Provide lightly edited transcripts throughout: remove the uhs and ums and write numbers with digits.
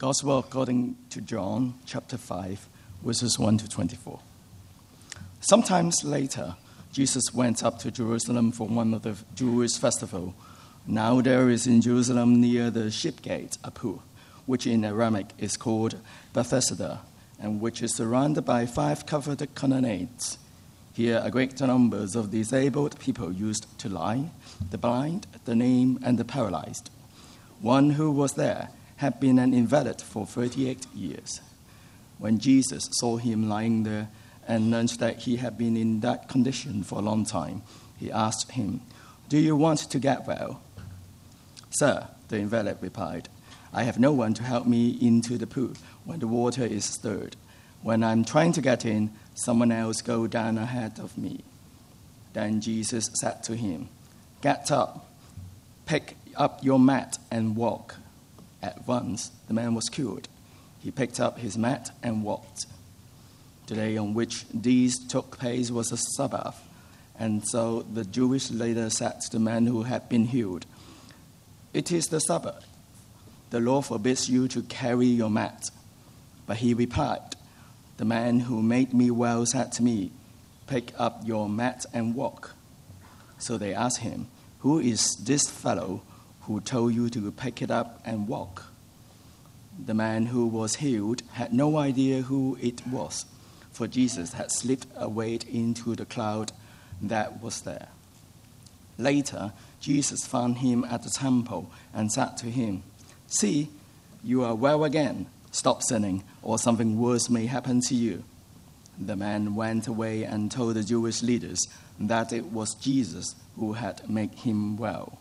Gospel according to John, chapter 5, verses 1 to 24. Sometimes later, Jesus went up to Jerusalem for one of the Jewish festivals. Now there is in Jerusalem near the Sheep Gate a pool, which in Aramaic is called Bethesda, and which is surrounded by 5 covered colonnades. Here a great numbers of disabled people used to lie, the blind, the lame, and the paralyzed. One who was there had been an invalid for 38 years. When Jesus saw him lying there and learned that he had been in that condition for a long time, he asked him, "Do you want to get well?" "Sir," the invalid replied, "I have no one to help me into the pool when the water is stirred. When I'm trying to get in, someone else goes down ahead of me." Then Jesus said to him, "Get up, pick up your mat and walk." At once, the man was cured. He picked up his mat and walked. The day on which these took place was a Sabbath, and so the Jewish leader said to the man who had been healed, "It is the Sabbath. The law forbids you to carry your mat." But he replied, "The man who made me well said to me, 'Pick up your mat and walk.'" So they asked him, "Who is this fellow who told you to pick it up and walk?" The man who was healed had no idea who it was, for Jesus had slipped away into the cloud that was there. Later, Jesus found him at the temple and said to him, "See, you are well again. Stop sinning, or something worse may happen to you." The man went away and told the Jewish leaders that it was Jesus who had made him well.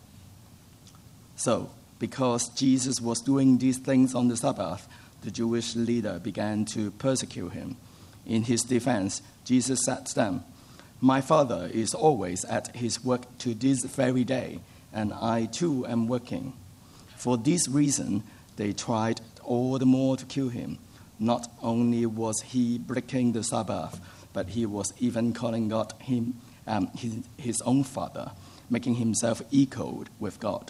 So, because Jesus was doing these things on the Sabbath, the Jewish leader began to persecute him. In his defense, Jesus said to them, "My Father is always at his work to this very day, and I too am working." For this reason, they tried all the more to kill him. Not only was he breaking the Sabbath, but he was even calling God his own Father, making himself equal with God.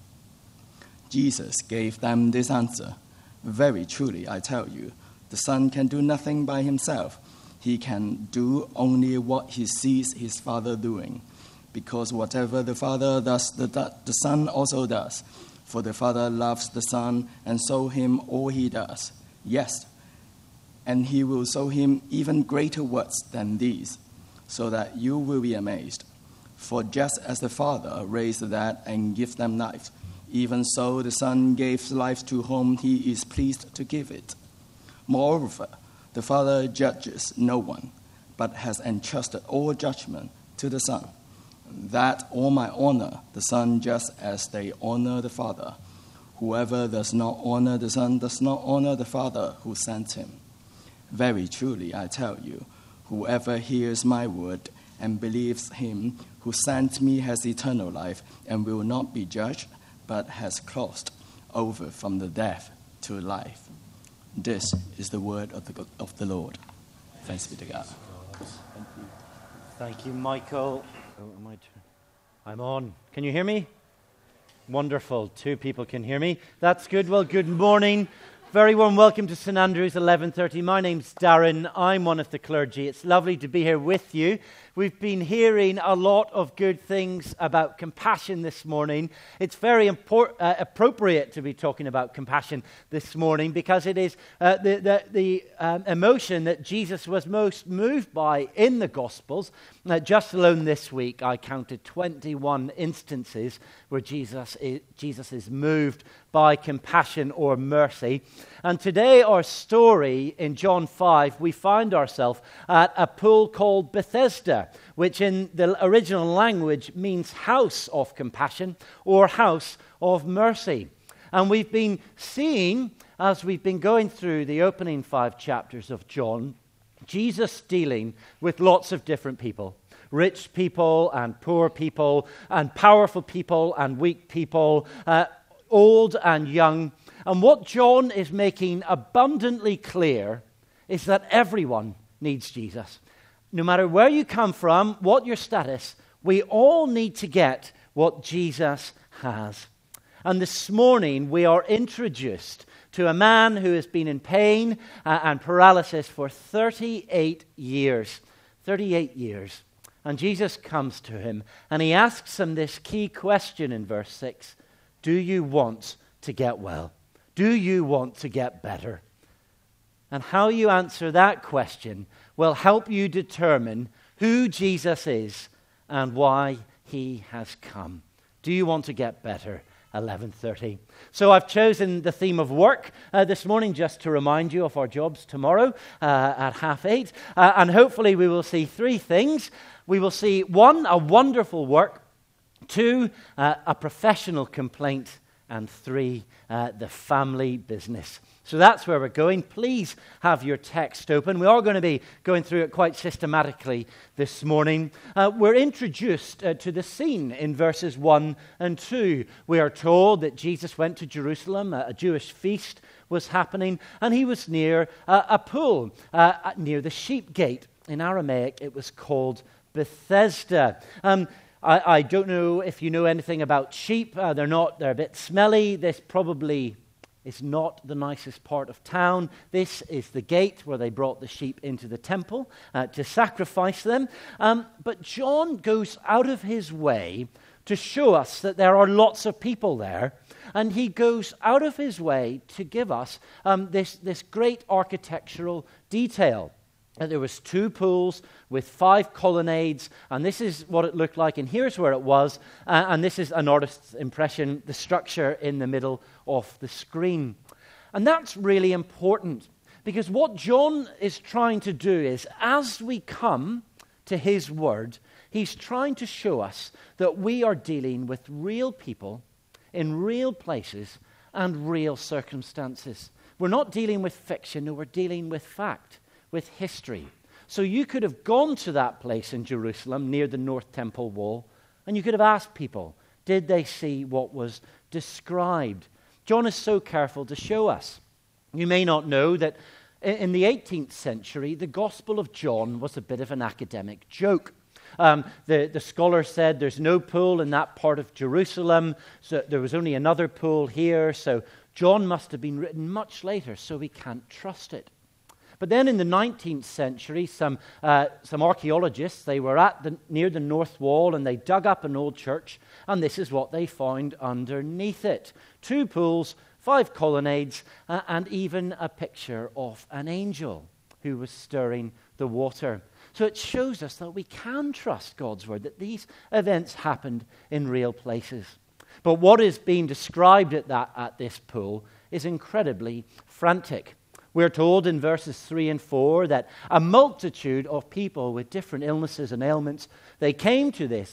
Jesus gave them this answer, "Very truly, I tell you, the Son can do nothing by himself. He can do only what he sees his Father doing, because whatever the Father does, the Son also does. For the Father loves the Son and shows him all he does. Yes, and he will show him even greater works than these, so that you will be amazed. For just as the Father raised the dead and gives them life, even so the Son gives life to whom he is pleased to give it. Moreover, the Father judges no one, but has entrusted all judgment to the Son, that all might honor the Son just as they honor the Father. Whoever does not honor the Son does not honor the Father who sent him. Very truly, I tell you, whoever hears my word and believes him who sent me has eternal life and will not be judged, but has crossed over from the death to life." This is the word of the Lord. Thanks be to God. Thank you, Michael. I'm on. Can you hear me? Wonderful. 2 people can hear me. That's good. Well, good morning. Very warm welcome to St Andrews 11:30. My name's Darren. I'm one of the clergy. It's lovely to be here with you. We've been hearing a lot of good things about compassion this morning. It's very appropriate to be talking about compassion this morning because it is the emotion that Jesus was most moved by in the Gospels. Just alone this week, I counted 21 instances where Jesus is moved by compassion or mercy. And today, our story in John 5, we find ourselves at a pool called Bethesda, which in the original language means house of compassion or house of mercy. And we've been seeing, as we've been going through the opening 5 chapters of John, Jesus dealing with lots of different people. Rich people and poor people and powerful people and weak people, old and young. And what John is making abundantly clear is that everyone needs Jesus. No matter where you come from, what your status, we all need to get what Jesus has. And this morning we are introduced to a man who has been in pain and paralysis for 38 years. 38 years. And Jesus comes to him and he asks him this key question in verse 6. Do you want to get well? Do you want to get better? And how you answer that question will help you determine who Jesus is and why he has come. Do you want to get better? 11:30. So I've chosen the theme of work this morning just to remind you of our jobs tomorrow at 8:30. And hopefully we will see three things. We will see, one, a wonderful work. Two, a professional complaint. And three, the family business. So that's where we're going. Please have your text open. We are going to be going through it quite systematically this morning. We're introduced to the scene in verses 1 and 2. We are told that Jesus went to Jerusalem. A Jewish feast was happening, and he was near a pool, near the sheep gate. In Aramaic, it was called Bethesda. I don't know if you know anything about sheep. They're a bit smelly. This probably is not the nicest part of town. This is the gate where they brought the sheep into the temple to sacrifice them. But John goes out of his way to show us that there are lots of people there. And he goes out of his way to give us this great architectural detail. There was 2 pools with 5 colonnades, and this is what it looked like, and here's where it was, and this is an artist's impression, the structure in the middle of the screen. And that's really important, because what John is trying to do is, as we come to his word, he's trying to show us that we are dealing with real people in real places and real circumstances. We're not dealing with fiction, no, we're dealing with fact. With history. So you could have gone to that place in Jerusalem near the North Temple wall, and you could have asked people, did they see what was described? John is so careful to show us. You may not know that in the 18th century, the Gospel of John was a bit of an academic joke. The scholar said there's no pool in that part of Jerusalem, so there was only another pool here, so John must have been written much later, so we can't trust it. But then in the 19th century, some archaeologists, they were near the North Wall, and they dug up an old church, and this is what they found underneath it. 2 pools, 5 colonnades, and even a picture of an angel who was stirring the water. So it shows us that we can trust God's word, that these events happened in real places. But what is being described at this pool is incredibly frantic. We're told in verses 3 and 4 that a multitude of people with different illnesses and ailments, they came to this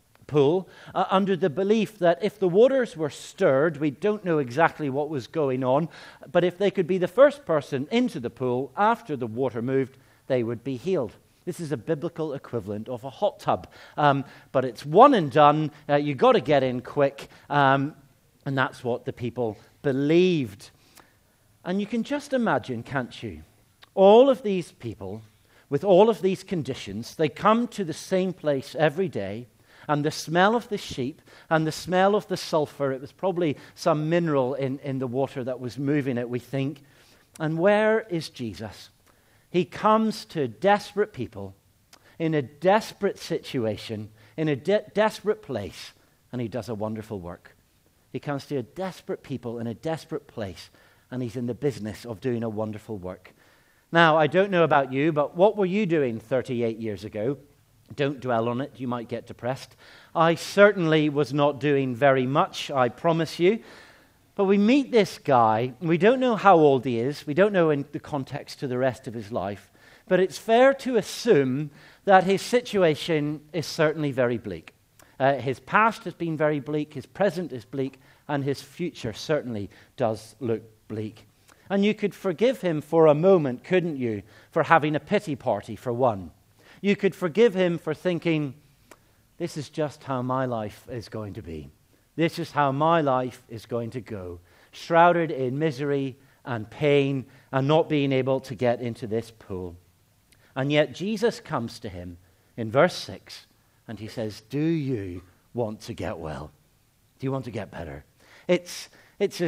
pool under the belief that if the waters were stirred, we don't know exactly what was going on, but if they could be the first person into the pool after the water moved, they would be healed. This is a biblical equivalent of a hot tub, but it's one and done. You've got to get in quick, and that's what the people believed. And you can just imagine, can't you? All of these people, with all of these conditions, they come to the same place every day, and the smell of the sheep and the smell of the sulfur, it was probably some mineral in the water that was moving it, we think. And where is Jesus? He comes to desperate people in a desperate situation, in a desperate place, and he does a wonderful work. He comes to a desperate people in a desperate place, and he's in the business of doing a wonderful work. Now, I don't know about you, but what were you doing 38 years ago? Don't dwell on it. You might get depressed. I certainly was not doing very much, I promise you. But we meet this guy. We don't know how old he is. We don't know in the context to the rest of his life. But it's fair to assume that his situation is certainly very bleak. His past has been very bleak. His present is bleak. And his future certainly does look bleak. And you could forgive him for a moment, couldn't you, for having a pity party for one. You could forgive him for thinking, this is just how my life is going to be. This is how my life is going to go, shrouded in misery and pain and not being able to get into this pool. And yet Jesus comes to him in verse 6 and he says, do you want to get well? Do you want to get better? It's It's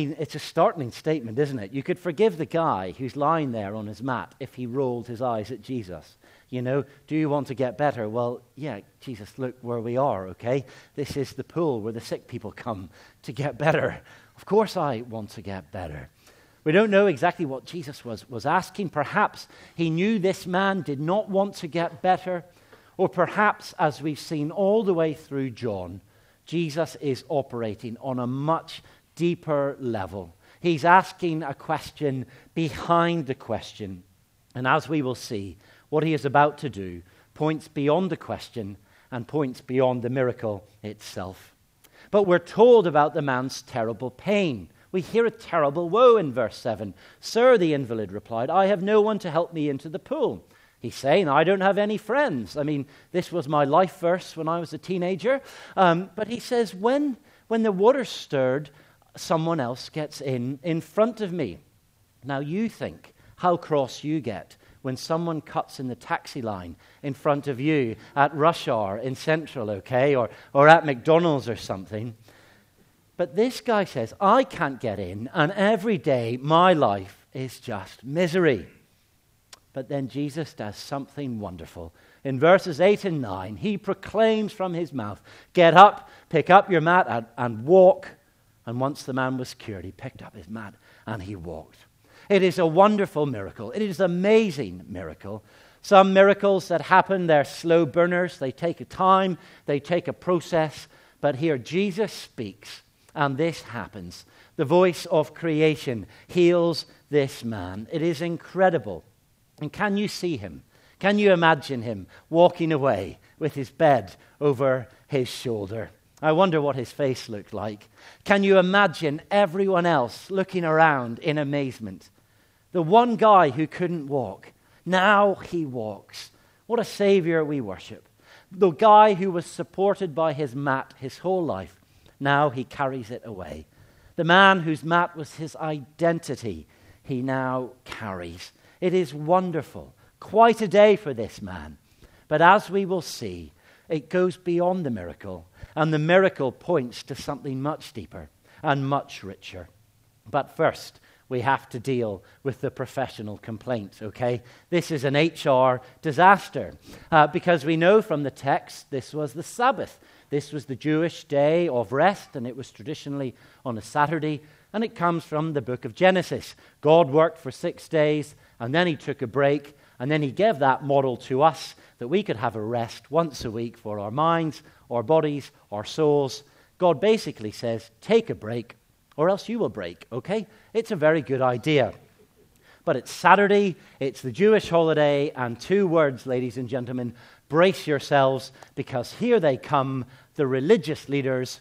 a startling statement, isn't it? You could forgive the guy who's lying there on his mat if he rolled his eyes at Jesus. You know, do you want to get better? Well, yeah, Jesus, look where we are, okay? This is the pool where the sick people come to get better. Of course I want to get better. We don't know exactly what Jesus was asking. Perhaps he knew this man did not want to get better. Or perhaps, as we've seen all the way through John, Jesus is operating on a much deeper level. He's asking a question behind the question. And as we will see, what he is about to do points beyond the question and points beyond the miracle itself. But we're told about the man's terrible pain. We hear a terrible woe in verse 7. "Sir," the invalid replied, "I have no one to help me into the pool." He's saying, I don't have any friends. I mean, this was my life verse when I was a teenager. But he says, when the water's stirred, someone else gets in front of me. Now you think how cross you get when someone cuts in the taxi line in front of you at rush hour in Central, okay, or at McDonald's or something. But this guy says, I can't get in, and every day my life is just misery. But then Jesus does something wonderful. In verses 8 and 9, he proclaims from his mouth, "Get up, pick up your mat and walk." And once the man was cured, he picked up his mat and he walked. It is a wonderful miracle. It is an amazing miracle. Some miracles that happen, they're slow burners. They take a time, they take a process. But here Jesus speaks, and this happens. The voice of creation heals this man. It is incredible. And can you see him? Can you imagine him walking away with his bed over his shoulder? I wonder what his face looked like. Can you imagine everyone else looking around in amazement? The one guy who couldn't walk, now he walks. What a Savior we worship. The guy who was supported by his mat his whole life, now he carries it away. The man whose mat was his identity, he now carries. It is wonderful. Quite a day for this man. But as we will see, it goes beyond the miracle. And the miracle points to something much deeper and much richer. But first, we have to deal with the professional complaint, okay? This is an HR disaster. Because we know from the text, this was the Sabbath. This was the Jewish day of rest, and it was traditionally on a Saturday. And it comes from the book of Genesis. God worked for 6 days, and then he took a break, and then he gave that model to us that we could have a rest once a week for our minds, our bodies, our souls. God basically says, take a break, or else you will break, okay? It's a very good idea. But it's Saturday, it's the Jewish holiday, and 2 words, ladies and gentlemen, brace yourselves, because here they come, the religious leaders.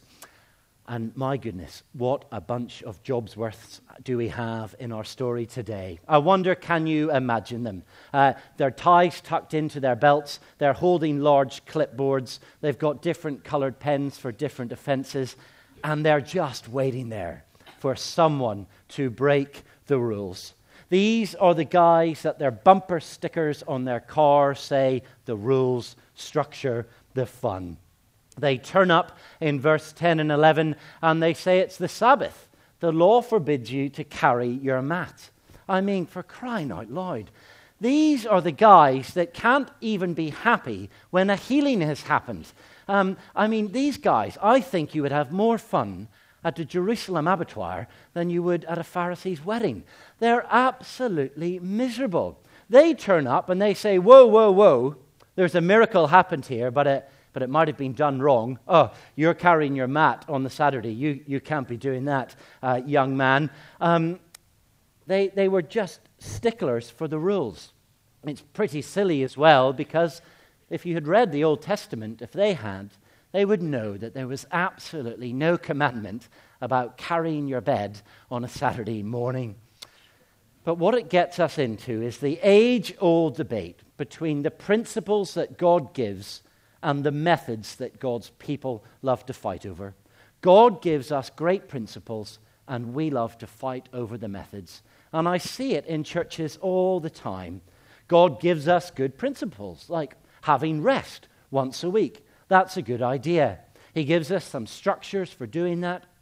And my goodness, what a bunch of Jobsworths do we have in our story today. I wonder, can you imagine them? Their ties tucked into their belts. They're holding large clipboards. They've got different colored pens for different offenses. And they're just waiting there for someone to break the rules. These are the guys that their bumper stickers on their car say the rules, structure, the fun. They turn up in verse 10 and 11 and they say it's the Sabbath. The law forbids you to carry your mat. I mean, for crying out loud. These are the guys that can't even be happy when a healing has happened. These guys, I think you would have more fun at the Jerusalem abattoir than you would at a Pharisee's wedding. They're absolutely miserable. They turn up and they say, whoa, whoa, whoa, there's a miracle happened here, but it might have been done wrong. Oh, you're carrying your mat on the Saturday. You can't be doing that, young man. They were just sticklers for the rules. It's pretty silly as well, because if you had read the Old Testament, if they had, they would know that there was absolutely no commandment about carrying your bed on a Saturday morning. But what it gets us into is the age-old debate between the principles that God gives and the methods that God's people love to fight over. God gives us great principles, and we love to fight over the methods. And I see it in churches all the time. God gives us good principles, like having rest once a week. That's a good idea. He gives us some structures for doing that.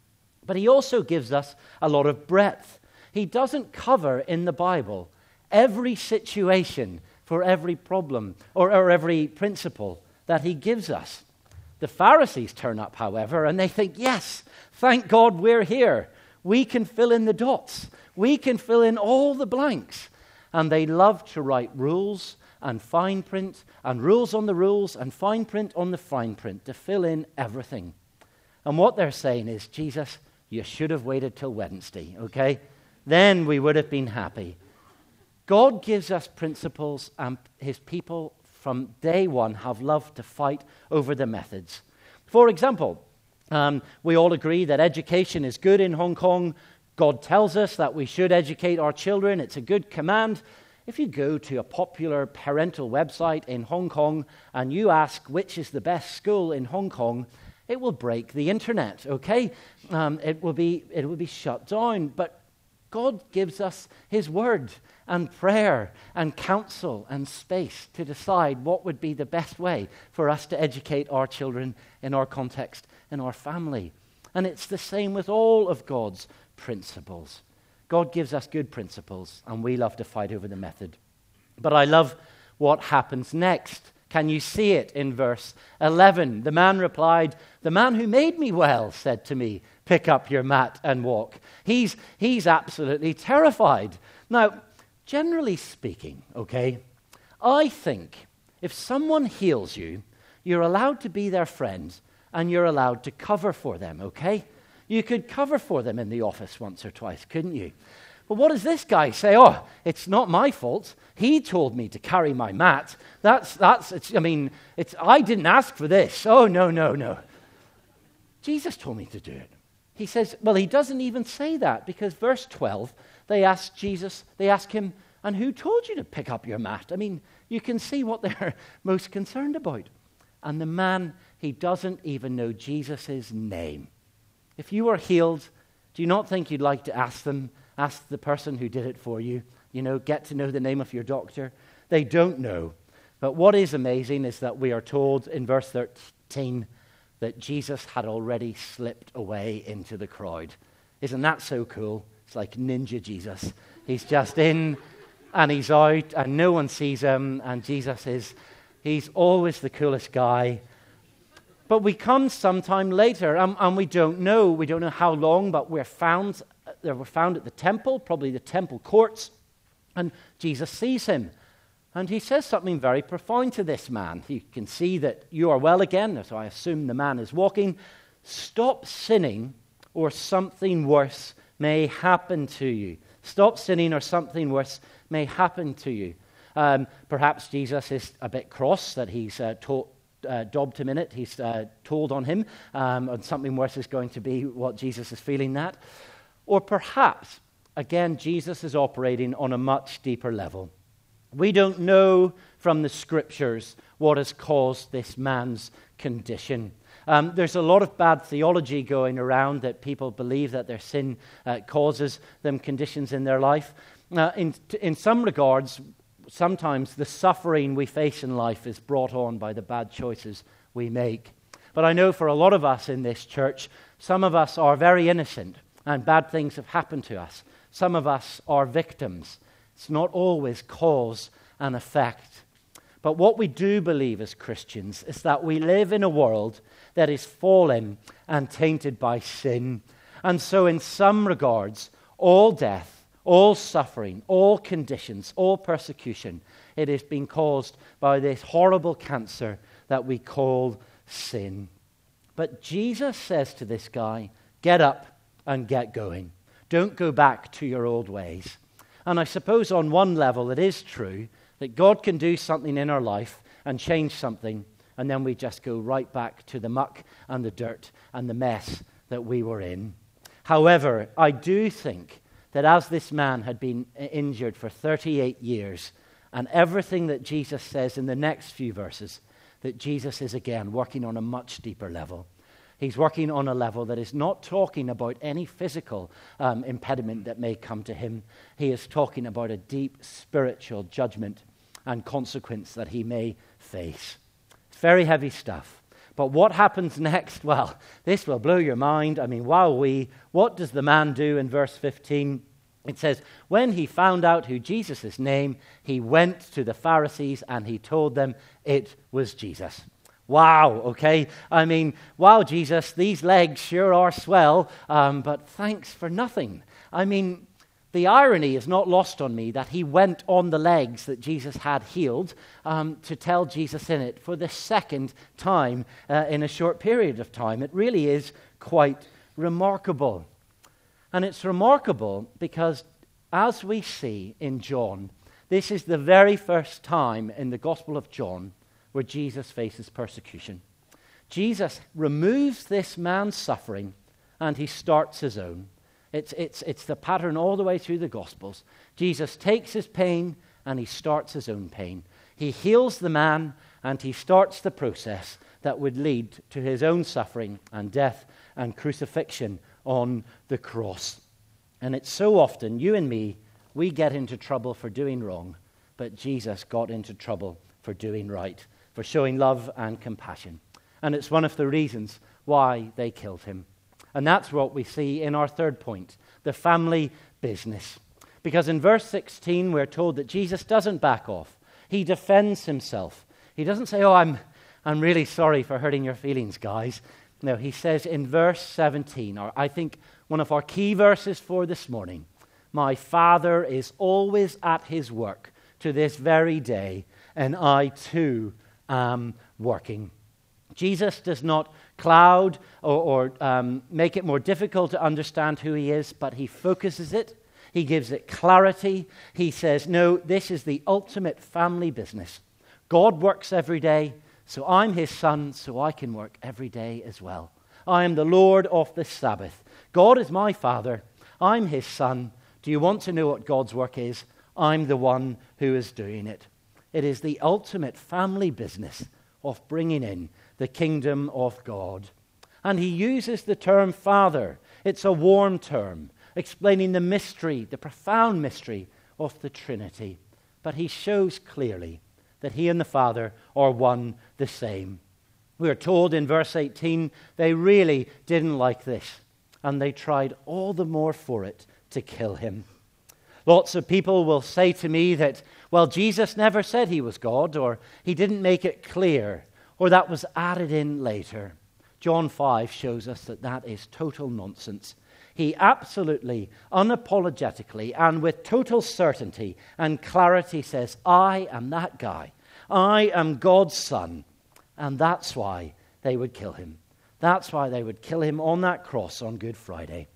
But he also gives us a lot of breadth. He doesn't cover in the Bible every situation for every problem or every principle that he gives us. The Pharisees turn up, however, and they think, yes, thank God we're here. We can fill in the dots. We can fill in all the blanks. And they love to write rules and fine print, and rules on the rules, and fine print on the fine print to fill in everything. And what they're saying is, Jesus, you should have waited till Wednesday, okay? Then we would have been happy. God gives us principles, and his people from day one have loved to fight over the methods. For example, we all agree that education is good in Hong Kong. God tells us that we should educate our children. It's a good command. If you go to a popular parental website in Hong Kong and you ask which is the best school in Hong Kong, it will break the internet, okay? It will be shut down. But God gives us his word and prayer and counsel and space to decide what would be the best way for us to educate our children in our context, in our family. And it's the same with all of God's principles. God gives us good principles, and we love to fight over the method. But I love what happens next. Can you see it in verse 11? The man replied, "The man who made me well said to me, 'Pick up your mat and walk.'" He's absolutely terrified. Now, generally speaking, okay, I think if someone heals you, you're allowed to be their friend and you're allowed to cover for them, okay? You could cover for them in the office once or twice, couldn't you? But what does this guy say? Oh, it's not my fault. He told me to carry my mat. I didn't ask for this. Oh, no. Jesus told me to do it. He says, well, he doesn't even say that because verse 12, they ask him, and who told you to pick up your mat? I mean, you can see what they're most concerned about. And the man, he doesn't even know Jesus' name. If you were healed, do you not think you'd like to ask the person who did it for you, get to know the name of your doctor? They don't know. But what is amazing is that we are told in verse 13 that Jesus had already slipped away into the crowd. Isn't that so cool? It's like Ninja Jesus. He's just in and he's out and no one sees him, and he's always the coolest guy. But we come sometime later, and we don't know how long, but they were found at the temple, probably the temple courts, and Jesus sees him. And he says something very profound to this man. You can see that you are well again, so I assume the man is walking. Stop sinning, or something worse may happen to you. Stop sinning, or something worse may happen to you. Perhaps Jesus is a bit cross that he's dobbed him in it. He's told on him, and something worse is going to be what Jesus is feeling that. Or perhaps, again, Jesus is operating on a much deeper level. We don't know from the scriptures what has caused this man's condition. There's a lot of bad theology going around that people believe that their sin causes them conditions in their life. In some regards, sometimes the suffering we face in life is brought on by the bad choices we make. But I know for a lot of us in this church, some of us are very innocent and bad things have happened to us. Some of us are victims. It's not always cause and effect. But what we do believe as Christians is that we live in a world that is fallen and tainted by sin. And so in some regards, all death, all suffering, all conditions, all persecution, it has been caused by this horrible cancer that we call sin. But Jesus says to this guy, get up and get going. Don't go back to your old ways. And I suppose on one level it is true that God can do something in our life and change something, and then we just go right back to the muck and the dirt and the mess that we were in. However, I do think that as this man had been injured for 38 years, and everything that Jesus says in the next few verses, that Jesus is again working on a much deeper level. He's working on a level that is not talking about any physical impediment that may come to him. He is talking about a deep spiritual judgment and consequence that he may face. It's very heavy stuff. But what happens next? Well, this will blow your mind. I mean, what does the man do in verse 15? It says, when he found out who Jesus' name, he went to the Pharisees and he told them it was Jesus. Wow, okay. I mean, wow, Jesus, these legs sure are swell, but thanks for nothing. I mean, the irony is not lost on me that he went on the legs that Jesus had healed to tell Jesus in it for the second time in a short period of time. It really is quite remarkable. And it's remarkable because, as we see in John, this is the very first time in the Gospel of John where Jesus faces persecution. Jesus removes this man's suffering and he starts his own. It's the pattern all the way through the Gospels. Jesus takes his pain and he starts his own pain. He heals the man and he starts the process that would lead to his own suffering and death and crucifixion on the cross. And it's so often, you and me, we get into trouble for doing wrong, but Jesus got into trouble for doing right, for showing love and compassion. And it's one of the reasons why they killed him. And that's what we see in our third point, the family business. Because in verse 16, we're told that Jesus doesn't back off. He defends himself. He doesn't say, I'm really sorry for hurting your feelings, guys. No, he says in verse 17, or I think one of our key verses for this morning, my Father is always at his work to this very day, and I too am working. Jesus does not cloud or make it more difficult to understand who he is, but he focuses it. He gives it clarity. He says, no, this is the ultimate family business. God works every day, so I'm his son, so I can work every day as well. I am the Lord of the Sabbath. God is my Father. I'm his son. Do you want to know what God's work is? I'm the one who is doing it. It is the ultimate family business of bringing in the kingdom of God. And he uses the term Father. It's a warm term, explaining the mystery, the profound mystery of the Trinity. But he shows clearly that he and the Father are one the same. We are told in verse 18, they really didn't like this, and they tried all the more for it to kill him. Lots of people will say to me that, well, Jesus never said he was God, or he didn't make it clear, or that was added in later. John 5 shows us that that is total nonsense. He absolutely, unapologetically, and with total certainty and clarity says, I am that guy. I am God's son. And that's why they would kill him. That's why they would kill him on that cross on Good Friday.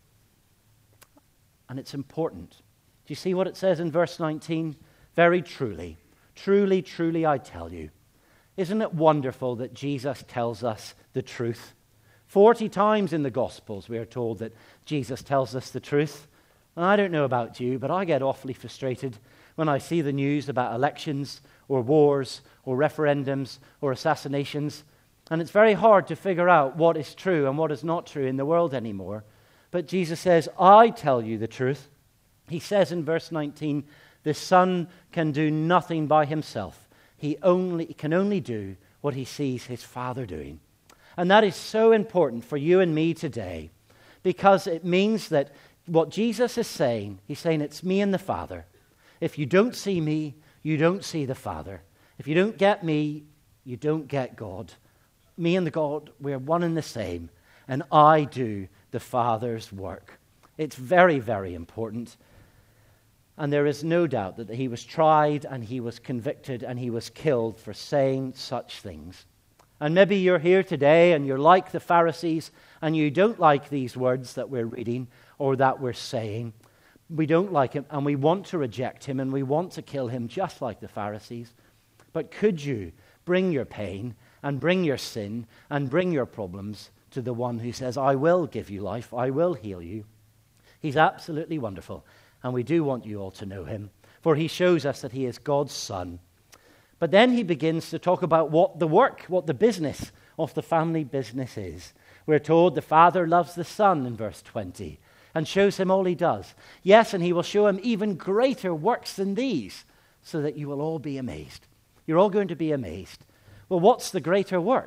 And it's important. Do you see what it says in verse 19? Very truly, truly, truly, I tell you. Isn't it wonderful that Jesus tells us the truth? 40 times in the Gospels we are told that Jesus tells us the truth. And I don't know about you, but I get awfully frustrated when I see the news about elections or wars or referendums or assassinations. And it's very hard to figure out what is true and what is not true in the world anymore. But Jesus says, I tell you the truth. He says in verse 19, the Son can do nothing by himself. He can only do what he sees his Father doing. And that is so important for you and me today, because it means that what Jesus is saying, he's saying it's me and the Father. If you don't see me, you don't see the Father. If you don't get me, you don't get God. Me and the God, we're one and the same, and I do the Father's work. It's very, very important. And there is no doubt that he was tried and he was convicted and he was killed for saying such things. And maybe you're here today and you're like the Pharisees and you don't like these words that we're reading or that we're saying. We don't like him and we want to reject him and we want to kill him just like the Pharisees. But could you bring your pain and bring your sin and bring your problems to the one who says, I will give you life, I will heal you. He's absolutely wonderful. And we do want you all to know him, for he shows us that he is God's Son. But then he begins to talk about what the business of the family business is. We're told the Father loves the Son in verse 20 and shows him all he does. Yes, and he will show him even greater works than these, so that you will all be amazed. You're all going to be amazed. Well, what's the greater work?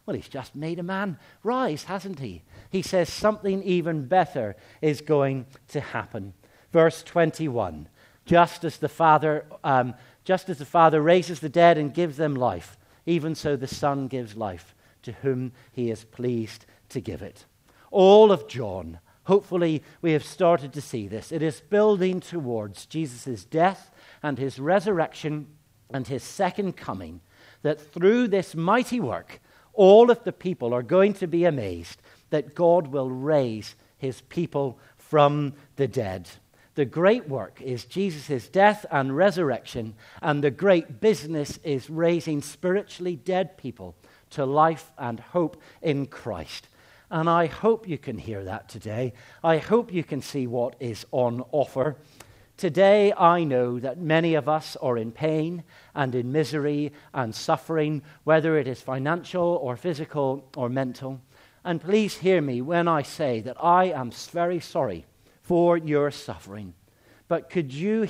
Well, he's just made a man rise, hasn't he? He says something even better is going to happen. Verse 21, just as the Father raises the dead and gives them life, even so the Son gives life to whom he is pleased to give it. All of John, hopefully we have started to see this. It is building towards Jesus' death and his resurrection and his second coming, that through this mighty work, all of the people are going to be amazed that God will raise his people from the dead. The great work is Jesus' death and resurrection, and the great business is raising spiritually dead people to life and hope in Christ. And I hope you can hear that today. I hope you can see what is on offer. Today, I know that many of us are in pain and in misery and suffering, whether it is financial or physical or mental. And please hear me when I say that I am very sorry for your suffering. But could you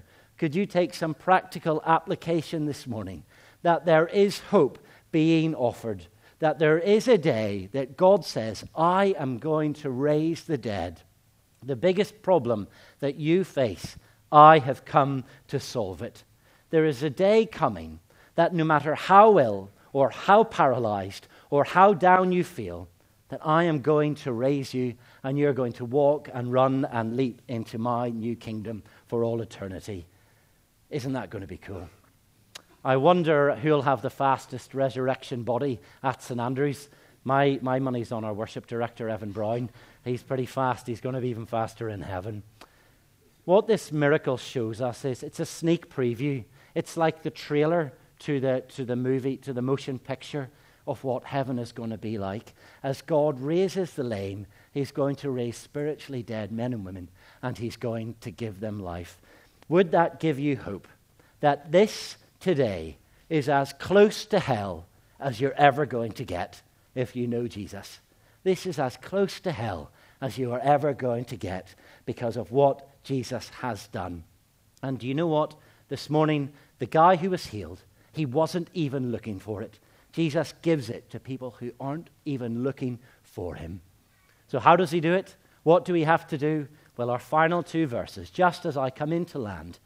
take some practical application this morning, that there is hope being offered, that there is a day that God says, I am going to raise the dead. The biggest problem that you face, I have come to solve it. There is a day coming that no matter how ill or how paralyzed or how down you feel, that I am going to raise you and you're going to walk and run and leap into my new kingdom for all eternity. Isn't that going to be cool? I wonder who'll have the fastest resurrection body at St. Andrews. My money's on our worship director, Evan Brown. He's pretty fast. He's going to be even faster in heaven. What this miracle shows us is it's a sneak preview. It's like the trailer to the movie, to the motion picture of what heaven is going to be like. As God raises the lame, he's going to raise spiritually dead men and women, and he's going to give them life. Would that give you hope? That this today is as close to hell as you're ever going to get if you know Jesus. This is as close to hell as you are ever going to get because of what Jesus has done. And do you know what? This morning, the guy who was healed, he wasn't even looking for it. Jesus gives it to people who aren't even looking for him. So how does he do it? What do we have to do? Well, our final two verses, just as I come into land,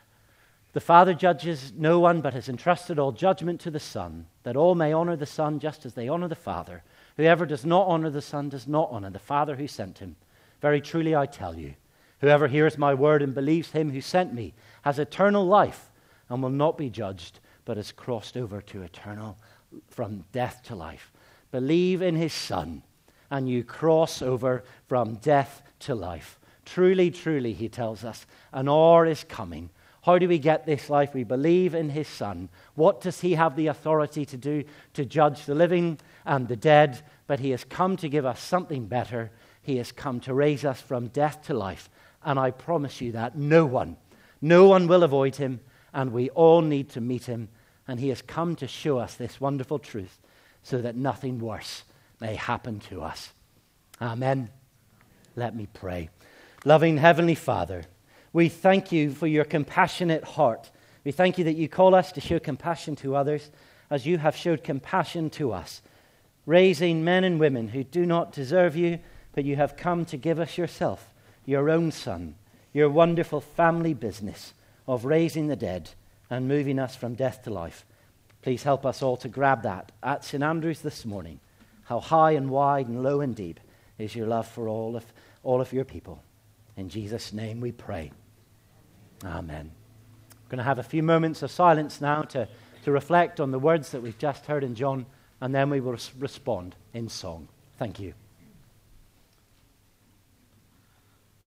the Father judges no one, but has entrusted all judgment to the Son, that all may honor the Son just as they honor the Father. Whoever does not honor the Son does not honor the Father who sent him. Very truly I tell you, whoever hears my word and believes him who sent me has eternal life and will not be judged, but has crossed over to eternal, from death to life. Believe in his Son, and you cross over from death to life. Truly, truly, he tells us, an hour is coming. How do we get this life? We believe in his Son. What does he have the authority to do? To judge the living and the dead. But he has come to give us something better. He has come to raise us from death to life. And I promise you that no one will avoid him. And we all need to meet him. And he has come to show us this wonderful truth so that nothing worse may happen to us. Amen. Let me pray. Loving Heavenly Father, we thank you for your compassionate heart. We thank you that you call us to show compassion to others as you have showed compassion to us, raising men and women who do not deserve you, but you have come to give us yourself, your own Son, your wonderful family business of raising the dead and moving us from death to life. Please help us all to grab that at St. Andrews this morning. How high and wide and low and deep is your love for all of your people. In Jesus' name we pray. Amen. We're going to have a few moments of silence now to reflect on the words that we've just heard in John, and then we will respond in song. Thank you.